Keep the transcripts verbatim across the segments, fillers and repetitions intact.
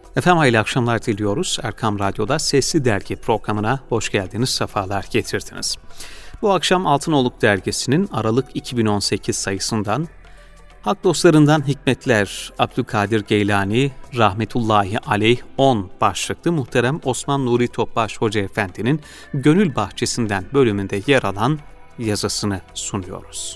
Efendim hayırlı akşamlar diliyoruz. Erkam Radyo'da Sesli Dergi programına hoş geldiniz, sefalar getirdiniz. Bu akşam Altınoluk Dergisi'nin Aralık iki bin on sekiz sayısından Hak Dostlarından Hikmetler Abdülkadir Geylani Rahmetullahi Aleyh on başlıklı muhterem Osman Nuri Topbaş Hoca Efendi'nin Gönül Bahçesinden bölümünde yer alan yazısını sunuyoruz.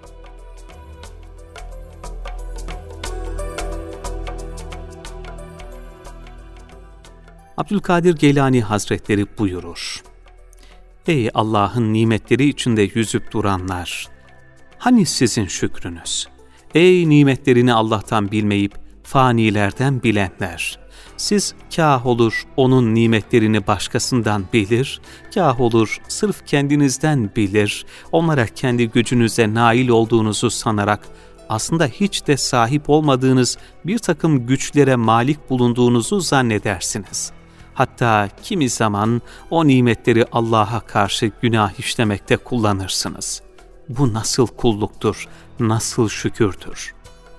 Abdülkadir Geylani Hazretleri buyurur: Ey Allah'ın nimetleri içinde yüzüp duranlar! Hani sizin şükrünüz? Ey nimetlerini Allah'tan bilmeyip fanilerden bilenler! Siz kâh olur onun nimetlerini başkasından bilir, kâh olur sırf kendinizden bilir, onlara kendi gücünüze nail olduğunuzu sanarak aslında hiç de sahip olmadığınız bir takım güçlere malik bulunduğunuzu zannedersiniz. Hatta kimi zaman o nimetleri Allah'a karşı günah işlemekte kullanırsınız. Bu nasıl kulluktur, nasıl şükürdür?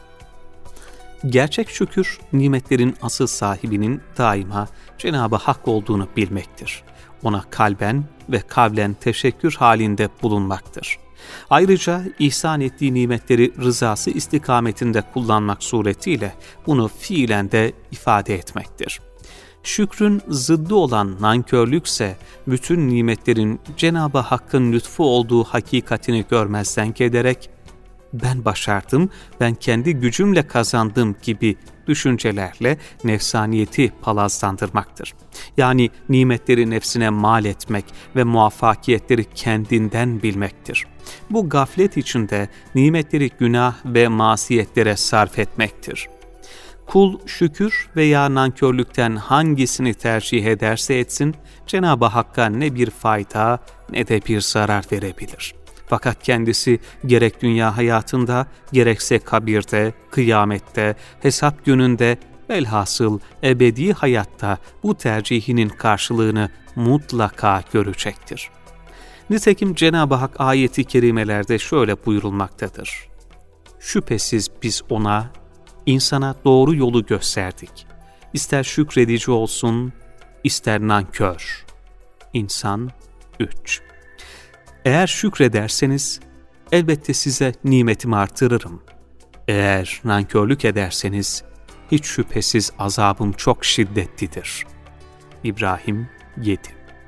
Gerçek şükür, nimetlerin asıl sahibinin daima Cenab-ı Hak olduğunu bilmektir. Ona kalben ve kavlen teşekkür halinde bulunmaktır. Ayrıca ihsan ettiği nimetleri rızası istikametinde kullanmak suretiyle bunu fiilen de ifade etmektir. Şükrün zıddı olan nankörlükse, bütün nimetlerin Cenab-ı Hakk'ın lütfu olduğu hakikatini görmezden gelerek, ben başardım, ben kendi gücümle kazandım gibi düşüncelerle nefsaniyeti palazlandırmaktır. Yani nimetleri nefsine mal etmek ve muvaffakiyetleri kendinden bilmektir. Bu gaflet içinde nimetleri günah ve masiyetlere sarf etmektir. Kul şükür veya nankörlükten hangisini tercih ederse etsin, Cenab-ı Hakk'a ne bir fayda ne de bir zarar verebilir. Fakat kendisi gerek dünya hayatında, gerekse kabirde, kıyamette, hesap gününde, velhasıl ebedi hayatta bu tercihinin karşılığını mutlaka görecektir. Nitekim Cenab-ı Hak ayeti kerimelerde şöyle buyurulmaktadır: Şüphesiz biz ona, İnsana doğru yolu gösterdik. İster şükredici olsun, ister nankör. İnsan üç. Eğer şükrederseniz, elbette size nimetimi artırırım. Eğer nankörlük ederseniz, hiç şüphesiz azabım çok şiddetlidir. İbrahim yedi.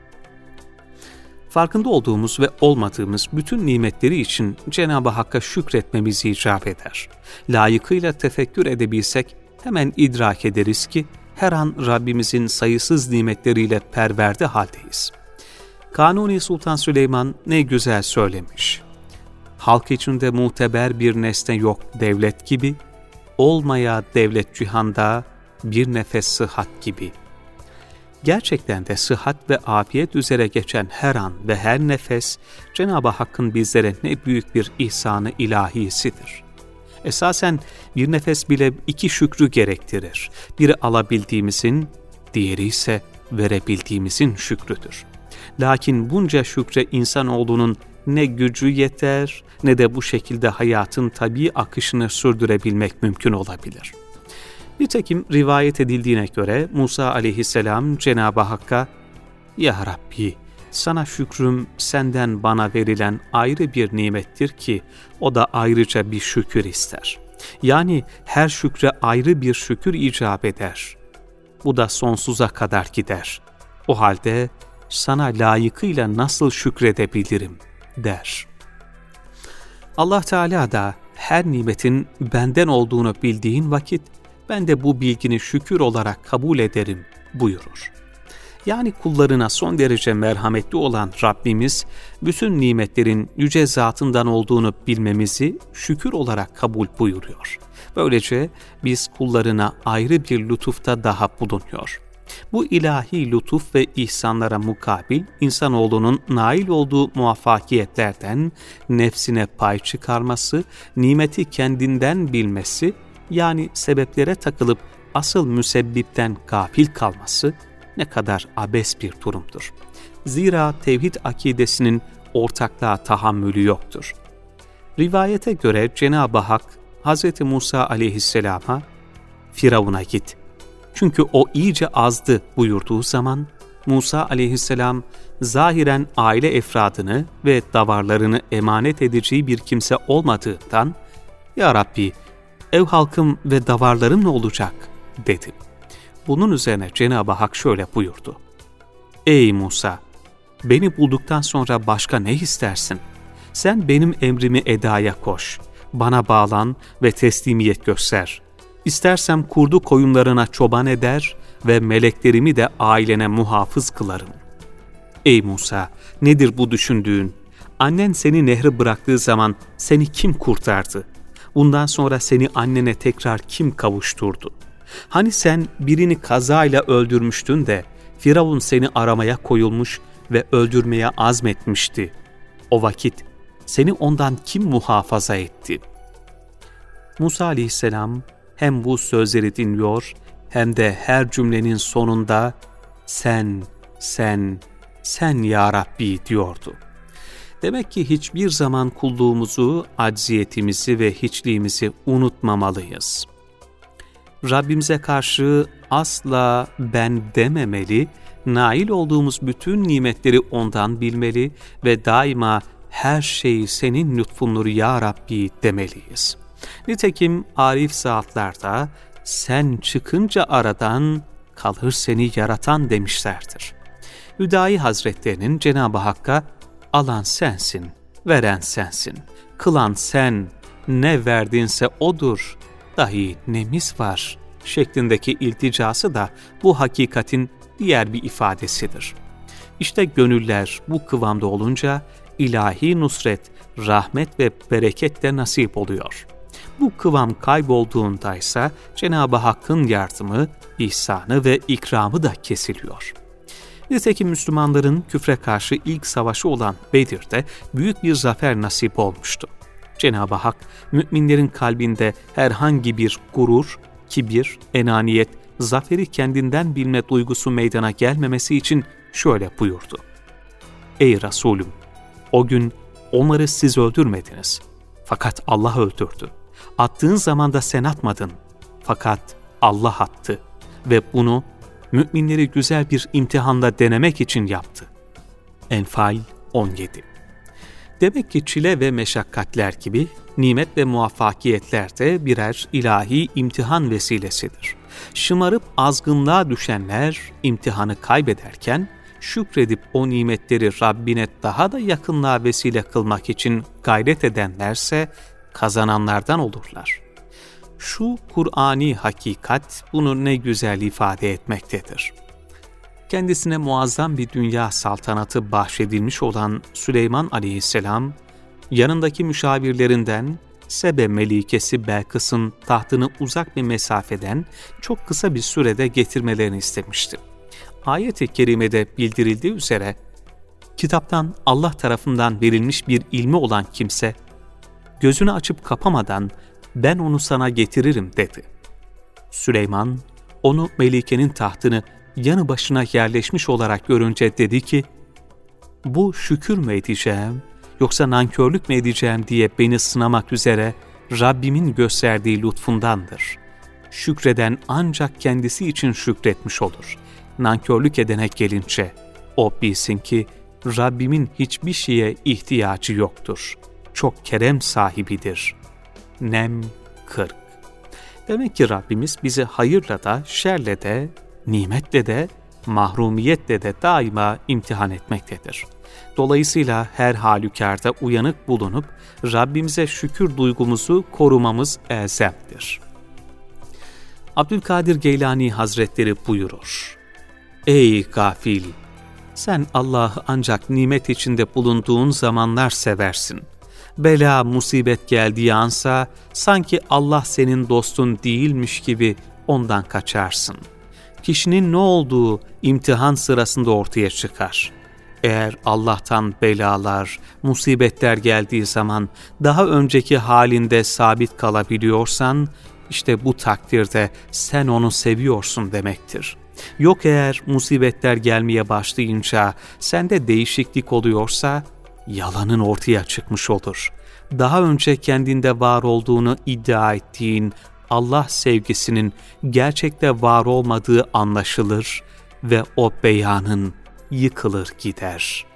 Farkında olduğumuz ve olmadığımız bütün nimetleri için Cenab-ı Hakk'a şükretmemiz icap eder. Layıkıyla tefekkür edebilsek hemen idrak ederiz ki her an Rabbimizin sayısız nimetleriyle perverde haldeyiz. Kanuni Sultan Süleyman ne güzel söylemiş: Halk içinde muteber bir nesne yok devlet gibi, olmaya devlet cihanda bir nefes sıhhat gibi. Gerçekten de sıhhat ve afiyet üzere geçen her an ve her nefes Cenab-ı Hakk'ın bizlere ne büyük bir ihsanı ilahisidir. Esasen bir nefes bile iki şükrü gerektirir. Biri alabildiğimizin, diğeri ise verebildiğimizin şükrüdür. Lakin bunca şükre insanoğlunun ne gücü yeter ne de bu şekilde hayatın tabii akışını sürdürebilmek mümkün olabilir. Nitekim rivayet edildiğine göre Musa aleyhisselam Cenab-ı Hakk'a, Ya Rabbi, sana şükrüm senden bana verilen ayrı bir nimettir ki o da ayrıca bir şükür ister. Yani her şükre ayrı bir şükür icap eder. Bu da sonsuza kadar gider. O halde sana layıkıyla nasıl şükredebilirim der. Allah Teala da her nimetin benden olduğunu bildiğin vakit ben de bu bilgini şükür olarak kabul ederim buyurur. Yani kullarına son derece merhametli olan Rabbimiz, bütün nimetlerin yüce zatından olduğunu bilmemizi şükür olarak kabul buyuruyor. Böylece biz kullarına ayrı bir lütufta daha bulunuyor. Bu ilahi lütuf ve ihsanlara mukabil insanoğlunun nail olduğu muvaffakiyetlerden nefsine pay çıkarması, nimeti kendinden bilmesi, yani sebeplere takılıp asıl müsebbipten gafil kalması ne kadar abes bir durumdur. Zira tevhid akidesinin ortaklığa tahammülü yoktur. Rivayete göre Cenab-ı Hak Hz. Musa aleyhisselama, Firavun'a git, Çünkü o iyice azdı buyurduğu zaman Musa aleyhisselam zahiren aile efradını ve davarlarını emanet edeceği bir kimse olmadığından "Ya Rabbi, ev halkım ve davarlarım ne olacak?" dedi. Bunun üzerine Cenab-ı Hak şöyle buyurdu: "Ey Musa, beni bulduktan sonra başka ne istersin? Sen benim emrimi edaya koş, bana bağlan ve teslimiyet göster. İstersem kurdu koyunlarına çoban eder ve meleklerimi de ailene muhafız kılarım." Ey Musa, nedir bu düşündüğün? Annen seni nehre bıraktığı zaman seni kim kurtardı? Bundan sonra seni annene tekrar kim kavuşturdu? Hani sen birini kazayla öldürmüştün de Firavun seni aramaya koyulmuş ve öldürmeye azmetmişti. O vakit seni ondan kim muhafaza etti? Musa aleyhisselam hem bu sözleri dinliyor hem de her cümlenin sonunda "Sen, sen, sen ya Rabbi" diyordu. Demek ki hiçbir zaman kulluğumuzu, acziyetimizi ve hiçliğimizi unutmamalıyız. Rabbimize karşı asla ben dememeli, nail olduğumuz bütün nimetleri ondan bilmeli ve daima her şey senin lütfundur ya Rabbi demeliyiz. Nitekim arif zatlarda sen çıkınca aradan kalır seni yaratan demişlerdir. Hüdayi Hazretlerinin Cenab-ı Hakk'a alan sensin, veren sensin, kılan sen, ne verdinse odur, dahi nemiz var şeklindeki ilticası da bu hakikatin diğer bir ifadesidir. İşte gönüller bu kıvamda olunca ilahi nusret, rahmet ve bereket de nasip oluyor. Bu kıvam kaybolduğundaysa Cenab-ı Hakk'ın yardımı, ihsanı ve ikramı da kesiliyor. Nitekim Müslümanların küfre karşı ilk savaşı olan Bedir'de büyük bir zafer nasip olmuştu. Cenab-ı Hak, müminlerin kalbinde herhangi bir gurur, kibir, enaniyet, zaferi kendinden bilme duygusu meydana gelmemesi için şöyle buyurdu: "Ey Resulüm, o gün onları siz öldürmediniz, fakat Allah öldürdü. Attığın zaman da sen atmadın, fakat Allah attı ve bunu müminleri güzel bir imtihanla denemek için yaptı." Enfal on yedi. Demek ki çile ve meşakkatler gibi nimet ve muvaffakiyetler de birer ilahi imtihan vesilesidir. Şımarıp azgınlığa düşenler imtihanı kaybederken, şükredip o nimetleri Rabbine daha da yakınlığa vesile kılmak için gayret edenlerse kazananlardan olurlar. Şu Kur'ani hakikat bunu ne güzel ifade etmektedir. Kendisine muazzam bir dünya saltanatı bahşedilmiş olan Süleyman aleyhisselam, yanındaki müşavirlerinden Sebe melikesi Belkıs'ın tahtını uzak bir mesafeden çok kısa bir sürede getirmelerini istemişti. Ayet-i kerimede bildirildiği üzere, kitaptan Allah tarafından verilmiş bir ilmi olan kimse, gözünü açıp kapamadan ben onu sana getiririm dedi. Süleyman, onu Melike'nin tahtını yanı başına yerleşmiş olarak görünce dedi ki, "Bu şükür mü edeceğim, yoksa nankörlük mü edeceğim diye beni sınamak üzere Rabbimin gösterdiği lütfundandır. Şükreden ancak kendisi için şükretmiş olur. Nankörlük edene gelince, o bilsin ki Rabbimin hiçbir şeye ihtiyacı yoktur. Çok kerem sahibidir." Nem kırk. Demek ki Rabbimiz bizi hayırla da, şerle de, nimetle de, mahrumiyetle de daima imtihan etmektedir. Dolayısıyla her halükarda uyanık bulunup Rabbimize şükür duygumuzu korumamız elzemdir. Abdülkadir Geylani Hazretleri buyurur: "Ey gafil! Sen Allah'ı ancak nimet içinde bulunduğun zamanlar seversin. Bela, musibet geldiği ansa sanki Allah senin dostun değilmiş gibi ondan kaçarsın. Kişinin ne olduğu imtihan sırasında ortaya çıkar. Eğer Allah'tan belalar, musibetler geldiği zaman daha önceki halinde sabit kalabiliyorsan, işte bu takdirde sen onu seviyorsun demektir. Yok eğer musibetler gelmeye başlayınca sende değişiklik oluyorsa, yalanın ortaya çıkmış olur. Daha önce kendinde var olduğunu iddia ettiğin Allah sevgisinin gerçekte var olmadığı anlaşılır ve o beyanın yıkılır gider.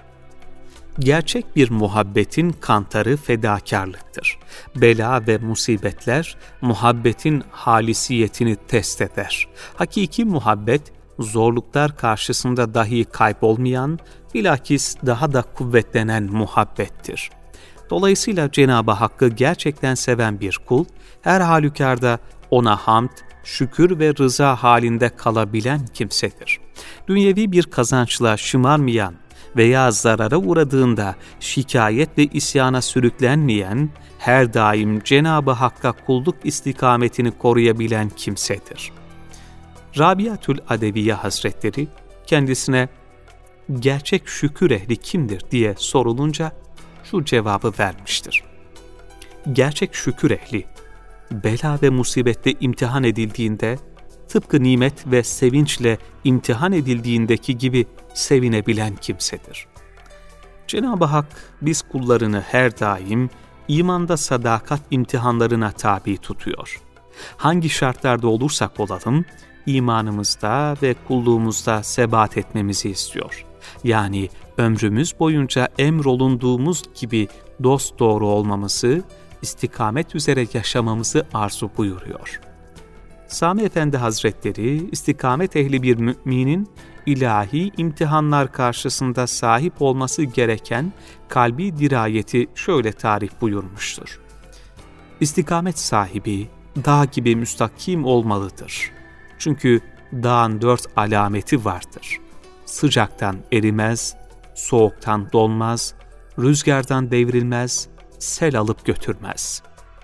Gerçek bir muhabbetin kantarı fedakarlıktır. Bela ve musibetler muhabbetin halisiyetini test eder. Hakiki muhabbet, zorluklar karşısında dahi kaybolmayan, bilakis daha da kuvvetlenen muhabbettir. Dolayısıyla Cenab-ı Hakk'ı gerçekten seven bir kul, her halükarda ona hamd, şükür ve rıza halinde kalabilen kimsedir. Dünyevi bir kazançla şımarmayan veya zarara uğradığında şikayet ve isyana sürüklenmeyen, her daim Cenab-ı Hakk'a kulluk istikametini koruyabilen kimsedir. Rabiatül Adeviye Hazretleri kendisine gerçek şükür ehli kimdir diye sorulunca şu cevabı vermiştir. Gerçek şükür ehli, bela ve musibette imtihan edildiğinde, tıpkı nimet ve sevinçle imtihan edildiğindeki gibi sevinebilen kimsedir. Cenab-ı Hak biz kullarını her daim imanda sadakat imtihanlarına tabi tutuyor. Hangi şartlarda olursak olalım, imanımızda ve kulluğumuzda sebat etmemizi istiyor. Yani ömrümüz boyunca emrolunduğumuz gibi dosdoğru olmamızı, istikamet üzere yaşamamızı arzu buyuruyor. Sami Efendi Hazretleri, istikamet ehli bir müminin ilahi imtihanlar karşısında sahip olması gereken kalbi dirayeti şöyle tarif buyurmuştur. İstikamet sahibi dağ gibi müstakim olmalıdır. Çünkü dağın dört alameti vardır. Sıcaktan erimez, soğuktan donmaz, rüzgardan devrilmez, sel alıp götürmez.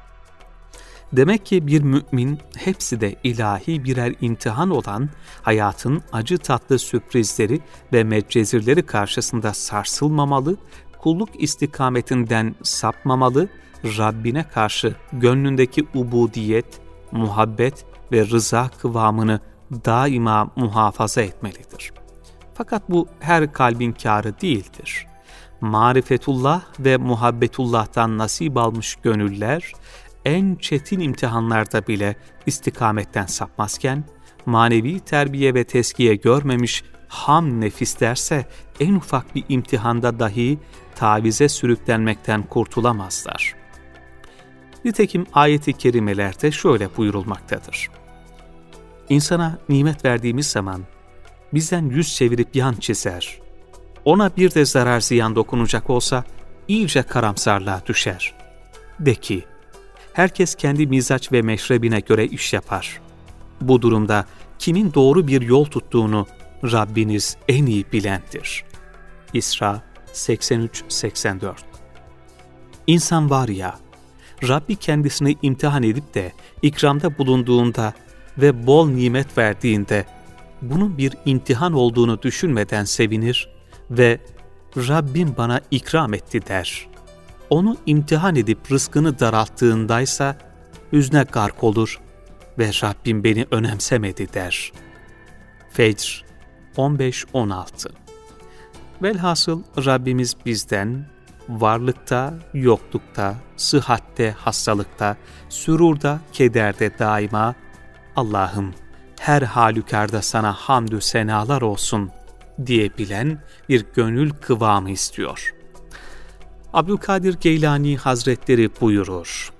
Demek ki bir mümin hepsi de ilahi birer imtihan olan hayatın acı tatlı sürprizleri ve medcezirleri karşısında sarsılmamalı, kulluk istikametinden sapmamalı, Rabbine karşı gönlündeki ubudiyet, muhabbet ve rıza kıvamını daima muhafaza etmelidir. Fakat bu her kalbin kârı değildir. Marifetullah ve muhabbetullah'tan nasip almış gönüller, en çetin imtihanlarda bile istikametten sapmazken, manevi terbiye ve teskiye görmemiş ham nefislerse en ufak bir imtihanda dahi tavize sürüklenmekten kurtulamazlar. Nitekim ayet-i kerimelerde şöyle buyurulmaktadır. İnsana nimet verdiğimiz zaman bizden yüz çevirip yan çizer. Ona bir de zarar ziyan dokunacak olsa iyice karamsarlığa düşer. De ki, herkes kendi mizaç ve meşrebine göre iş yapar. Bu durumda kimin doğru bir yol tuttuğunu Rabbiniz en iyi bilendir. İsra seksen üç seksen dört. İnsan var ya, Rabbi kendisini imtihan edip de ikramda bulunduğunda ve bol nimet verdiğinde bunun bir imtihan olduğunu düşünmeden sevinir ve Rabbim bana ikram etti der. Onu imtihan edip rızkını daralttığındaysa hüzne gark olur ve Rabbim beni önemsemedi der. Fecr on beş on altı. Velhasıl Rabbimiz bizden varlıkta, yoklukta, sıhhatte, hastalıkta, sürurda, kederde daima Allah'ım her halükarda sana hamdü senalar olsun diyebilen bir gönül kıvamı istiyor. Abdülkadir Geylani Hazretleri buyurur.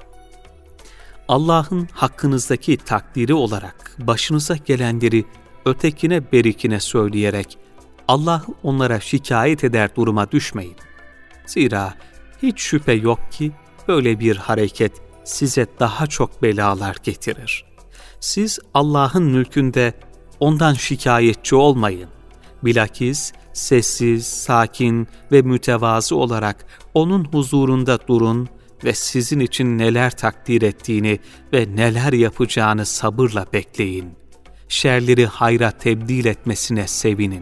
Allah'ın hakkınızdaki takdiri olarak başınıza gelenleri ötekine berikine söyleyerek Allah'ı onlara şikayet eder duruma düşmeyin. Zira hiç şüphe yok ki böyle bir hareket size daha çok belalar getirir. Siz Allah'ın mülkünde ondan şikayetçi olmayın. Bilakis sessiz, sakin ve mütevazı olarak onun huzurunda durun ve sizin için neler takdir ettiğini ve neler yapacağını sabırla bekleyin. Şerleri hayra tebdil etmesine sevinin.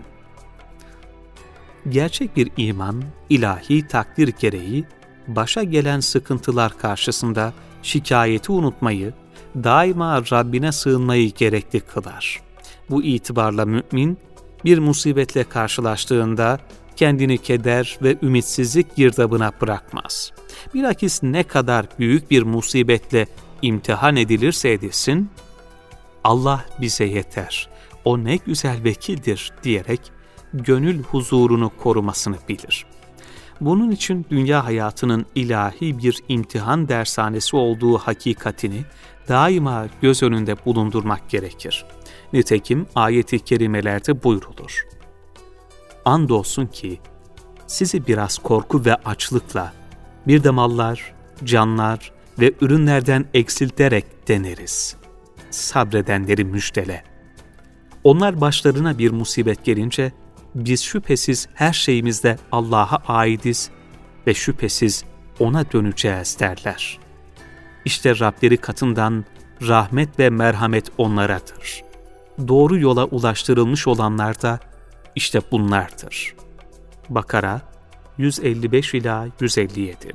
Gerçek bir iman, ilahi takdir gereği, başa gelen sıkıntılar karşısında şikayeti unutmayı, daima Rabbine sığınmayı gerekli kılar. Bu itibarla mümin, bir musibetle karşılaştığında kendini keder ve ümitsizlik girdabına bırakmaz. Bilakis ne kadar büyük bir musibetle imtihan edilirse edilsin, Allah bize yeter, o ne güzel vekildir diyerek gönül huzurunu korumasını bilir. Bunun için dünya hayatının ilahi bir imtihan dershanesi olduğu hakikatini daima göz önünde bulundurmak gerekir. Nitekim ayet-i kerimelerde buyrulur. Andolsun ki sizi biraz korku ve açlıkla, bir de mallar, canlar ve ürünlerden eksilterek deneriz. Sabredenleri müjdele. Onlar başlarına bir musibet gelince, biz şüphesiz her şeyimizde Allah'a aidiz ve şüphesiz O'na döneceğiz derler. İşte Rableri katından rahmet ve merhamet onlaradır. Doğru yola ulaştırılmış olanlar da işte bunlardır. Bakara yüz elli beş ila yüz elli yedi.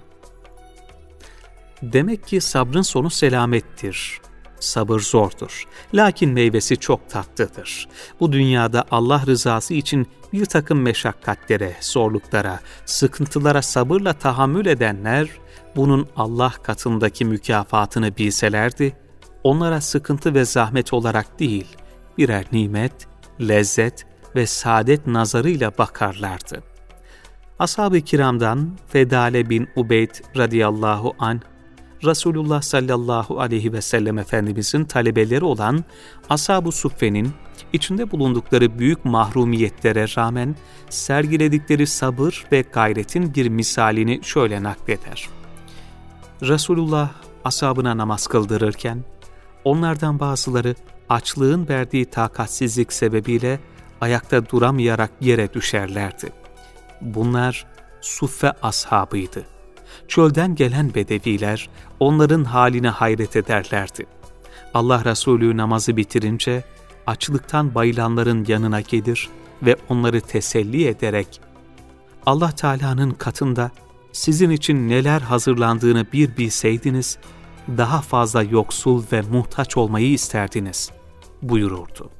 Demek ki sabrın sonu selamettir. Sabır zordur. Lakin meyvesi çok tatlıdır. Bu dünyada Allah rızası için bir takım meşakkatlere, zorluklara, sıkıntılara sabırla tahammül edenler, bunun Allah katındaki mükafatını bilselerdi, onlara sıkıntı ve zahmet olarak değil, birer nimet, lezzet ve saadet nazarıyla bakarlardı. Ashab-ı kiramdan Fedale bin Ubeyd radıyallahu anh, Resulullah sallallahu aleyhi ve sellem Efendimizin talebeleri olan Ashab-ı Suffe'nin içinde bulundukları büyük mahrumiyetlere rağmen sergiledikleri sabır ve gayretin bir misalini şöyle nakleder. Resulullah ashabına namaz kıldırırken, onlardan bazıları açlığın verdiği takatsizlik sebebiyle ayakta duramayarak yere düşerlerdi. Bunlar Suffe ashabıydı. Çölden gelen bedeviler onların haline hayret ederlerdi. Allah Resulü namazı bitirince açlıktan bayılanların yanına gelir ve onları teselli ederek Allah Teala'nın katında sizin için neler hazırlandığını bir bilseydiniz, daha fazla yoksul ve muhtaç olmayı isterdiniz buyururdu.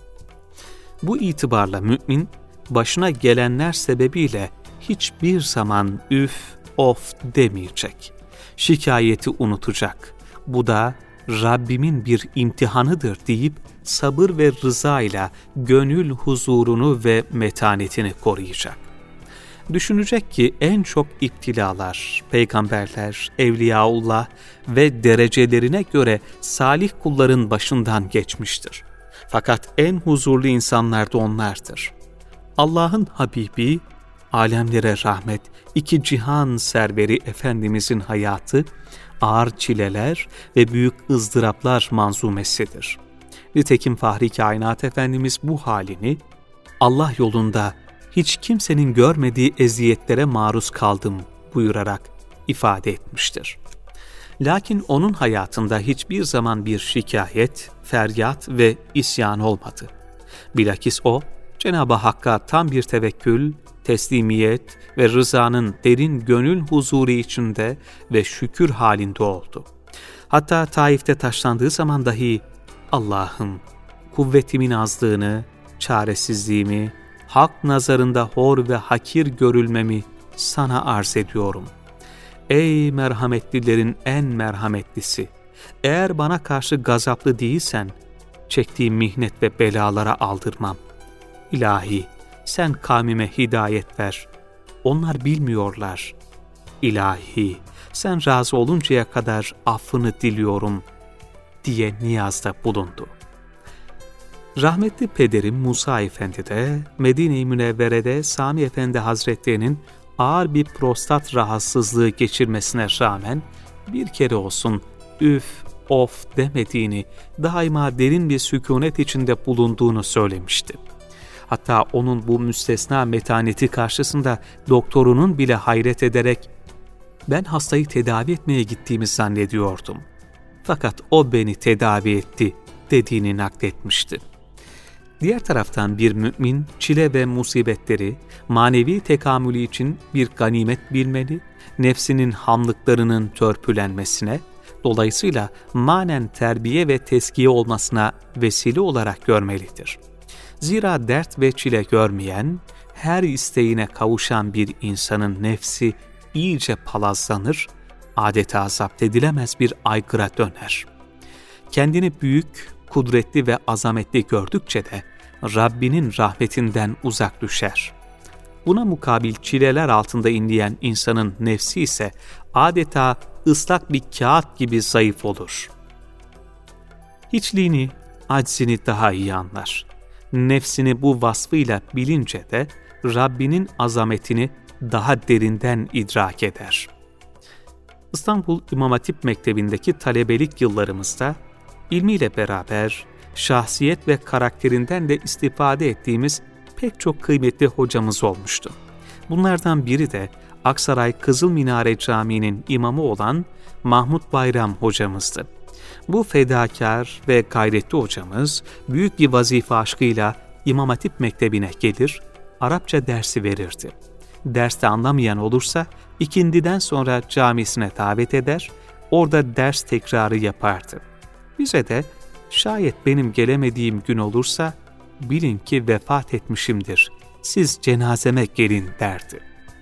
Bu itibarla mümin, başına gelenler sebebiyle hiçbir zaman üf, of demeyecek. Şikayeti unutacak. Bu da Rabbimin bir imtihanıdır deyip sabır ve rıza ile gönül huzurunu ve metanetini koruyacak. Düşünecek ki en çok iptilalar, peygamberler, evliyaullah ve derecelerine göre salih kulların başından geçmiştir. Fakat en huzurlu insanlar da onlardır. Allah'ın Habibi, alemlere rahmet, iki cihan serveri Efendimizin hayatı, ağır çileler ve büyük ızdıraplar manzumesidir. Nitekim Fahri Kainat Efendimiz bu halini, Allah yolunda hiç kimsenin görmediği eziyetlere maruz kaldım buyurarak ifade etmiştir. Lakin onun hayatında hiçbir zaman bir şikayet, feryat ve isyan olmadı. Bilakis o, Cenab-ı Hakk'a tam bir tevekkül, teslimiyet ve rızanın derin gönül huzuru içinde ve şükür halinde oldu. Hatta Taif'te taşlandığı zaman dahi Allah'ım kuvvetimin azlığını, çaresizliğimi, hak nazarında hor ve hakir görülmemi sana arz ediyorum. Ey merhametlilerin en merhametlisi! Eğer bana karşı gazaplı değilsen, çektiğim mihnet ve belalara aldırmam. İlahi, sen kavmime hidayet ver. Onlar bilmiyorlar. İlahi, sen razı oluncaya kadar affını diliyorum diye niyazda bulundu. Rahmetli pederim Musa Efendi de Medine-i Münevvere'de Sami Efendi Hazretleri'nin ağır bir prostat rahatsızlığı geçirmesine rağmen bir kere olsun üf, of demediğini, daima derin bir sükunet içinde bulunduğunu söylemişti. Hatta onun bu müstesna metaneti karşısında doktorunun bile hayret ederek ben hastayı tedavi etmeye gittiğimi zannediyordum. Fakat o beni tedavi etti dediğini nakletmişti. Diğer taraftan bir mümin çile ve musibetleri manevi tekamülü için bir ganimet bilmeli, nefsinin hamlıklarının törpülenmesine, dolayısıyla manen terbiye ve teskiye olmasına vesile olarak görmelidir. Zira dert ve çile görmeyen, her isteğine kavuşan bir insanın nefsi iyice palazlanır, adeta zapt edilemez bir aygıra döner. Kendini büyük, kudretli ve azametli gördükçe de Rabbinin rahmetinden uzak düşer. Buna mukabil çileler altında inleyen insanın nefsi ise adeta ıslak bir kağıt gibi zayıf olur. Hiçliğini, aczini daha iyi anlar. Nefsini bu vasfıyla bilince de Rabbinin azametini daha derinden idrak eder. İstanbul İmam Hatip Mektebi'ndeki talebelik yıllarımızda ilmiyle beraber şahsiyet ve karakterinden de istifade ettiğimiz pek çok kıymetli hocamız olmuştu. Bunlardan biri de Aksaray Kızıl Minare Camii'nin imamı olan Mahmut Bayram hocamızdı. Bu fedakar ve gayretli hocamız büyük bir vazife aşkıyla İmam Hatip Mektebi'ne gelir, Arapça dersi verirdi. Derste anlamayan olursa ikindiden sonra camisine davet eder, orada ders tekrarı yapardı. Bize de şayet benim gelemediğim gün olursa bilin ki vefat etmişimdir, siz cenazeme gelin derdi.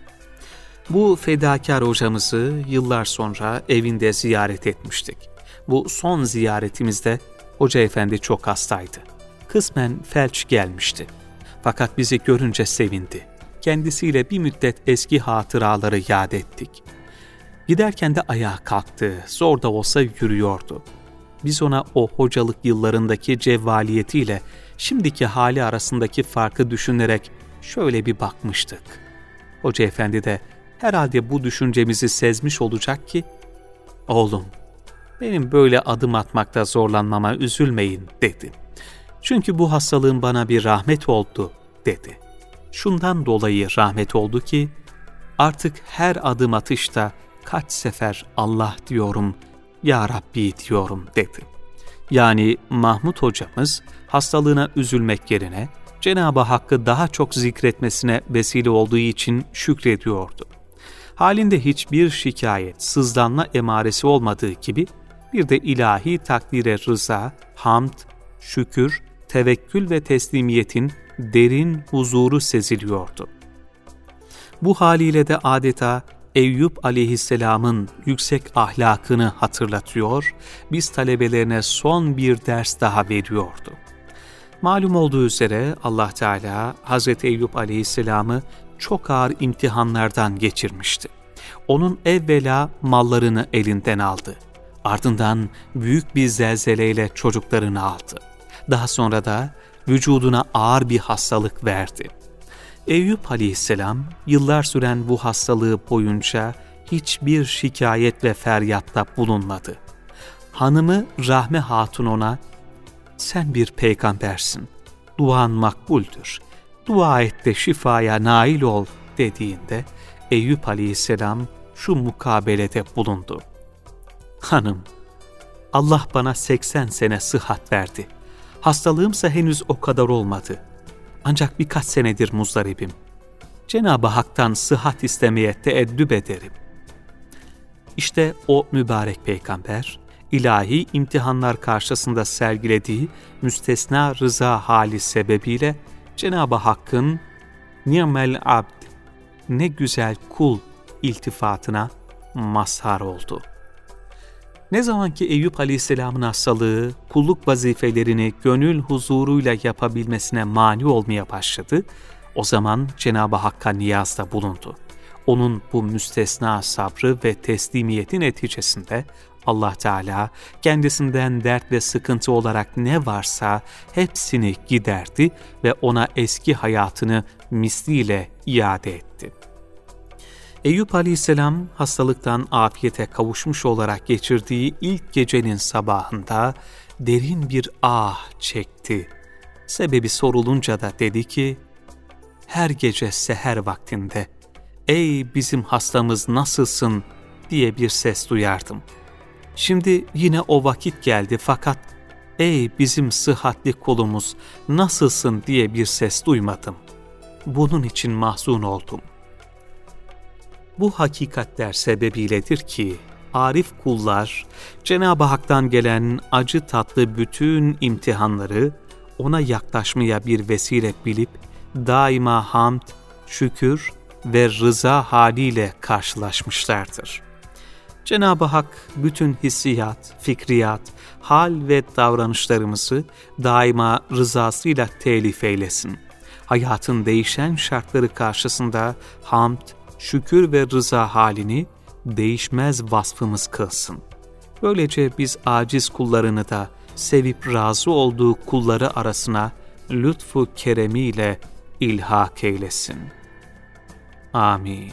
Bu fedakar hocamızı yıllar sonra evinde ziyaret etmiştik. Bu son ziyaretimizde Hoca Efendi çok hastaydı. Kısmen felç gelmişti. Fakat bizi görünce sevindi. Kendisiyle bir müddet eski hatıraları yad ettik. Giderken de ayağa kalktı, zor da olsa yürüyordu. Biz ona o hocalık yıllarındaki cevvaliyetiyle şimdiki hali arasındaki farkı düşünerek şöyle bir bakmıştık. Hoca Efendi de herhalde bu düşüncemizi sezmiş olacak ki, "Oğlum, benim böyle adım atmakta zorlanmama üzülmeyin," dedi. "Çünkü bu hastalığın bana bir rahmet oldu," dedi. "Şundan dolayı rahmet oldu ki, artık her adım atışta kaç sefer Allah diyorum, Ya Rabbi diyorum," dedi. Yani Mahmut hocamız hastalığına üzülmek yerine Cenab-ı Hakk'ı daha çok zikretmesine vesile olduğu için şükrediyordu. Halinde hiçbir şikayet, sızlanma emaresi olmadığı gibi bir de ilahi takdire rıza, hamd, şükür, tevekkül ve teslimiyetin derin huzuru seziliyordu. Bu haliyle de adeta Eyüp aleyhisselamın yüksek ahlakını hatırlatıyor, biz talebelerine son bir ders daha veriyordu. Malum olduğu üzere Allah Teala Hazreti Eyüp aleyhisselamı çok ağır imtihanlardan geçirmişti. Onun evvela mallarını elinden aldı. Ardından büyük bir zelzeleyle çocuklarını aldı. Daha sonra da vücuduna ağır bir hastalık verdi. Eyüp aleyhisselam yıllar süren bu hastalığı boyunca hiçbir şikayet ve feryatta bulunmadı. Hanımı Rahme Hatun ona, "Sen bir peygambersin, duan makbuldür, dua et de şifaya nail ol," dediğinde Eyüp aleyhisselam şu mukabelede bulundu. "Hanım, Allah bana seksen sene sıhhat verdi. Hastalığımsa henüz o kadar olmadı. Ancak birkaç senedir muzdaribim. Cenab-ı Hak'tan sıhhat istemeye teeddüp ederim." İşte o mübarek peygamber, ilahi imtihanlar karşısında sergilediği müstesna rıza hali sebebiyle Cenab-ı Hakk'ın "Ni'mel abd, ne güzel kul" iltifatına mazhar oldu. Ne zaman ki Eyüp aleyhisselamın hastalığı, kulluk vazifelerini gönül huzuruyla yapabilmesine mani olmaya başladı, o zaman Cenab-ı Hakk'a niyazda bulundu. Onun bu müstesna sabrı ve teslimiyeti neticesinde Allah Teala kendisinden dert ve sıkıntı olarak ne varsa hepsini giderdi ve ona eski hayatını misliyle iade etti. Eyüp aleyhisselam hastalıktan afiyete kavuşmuş olarak geçirdiği ilk gecenin sabahında derin bir ah çekti. Sebebi sorulunca da dedi ki, "Her gece seher vaktinde, ey bizim hastamız nasılsın?" diye bir ses duyardım. Şimdi yine o vakit geldi fakat ey bizim sıhhatli kulumuz nasılsın diye bir ses duymadım. Bunun için mahzun oldum. Bu hakikatler sebebiyledir ki arif kullar Cenab-ı Hak'tan gelen acı tatlı bütün imtihanları ona yaklaşmaya bir vesile bilip daima hamd, şükür ve rıza haliyle karşılaşmışlardır. Cenab-ı Hak bütün hissiyat, fikriyat, hal ve davranışlarımızı daima rızasıyla telif eylesin. Hayatın değişen şartları karşısında hamd, şükür ve rıza halini değişmez vasfımız kılsın. Böylece biz aciz kullarını da sevip razı olduğu kulları arasına lütfu keremiyle ilhak eylesin. Amin.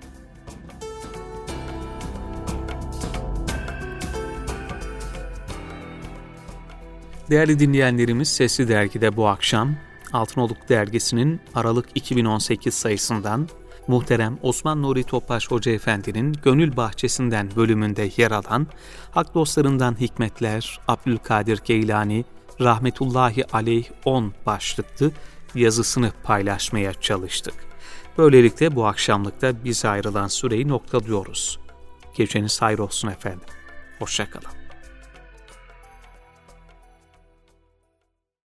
Değerli dinleyenlerimiz, Sesli Dergi'de bu akşam Altınoluk Dergisi'nin Aralık iki bin on sekiz sayısından muhterem Osman Nuri Topbaş Hoca Efendi'nin Gönül Bahçesinden bölümünde yer alan Hak Dostlarından Hikmetler, Abdülkadir Geylani, Rahmetullahi Aleyh on başlıklı yazısını paylaşmaya çalıştık. Böylelikle bu akşamlıkta bize ayrılan süreyi noktalıyoruz. Geceniz hayır olsun efendim. Hoşça kalın.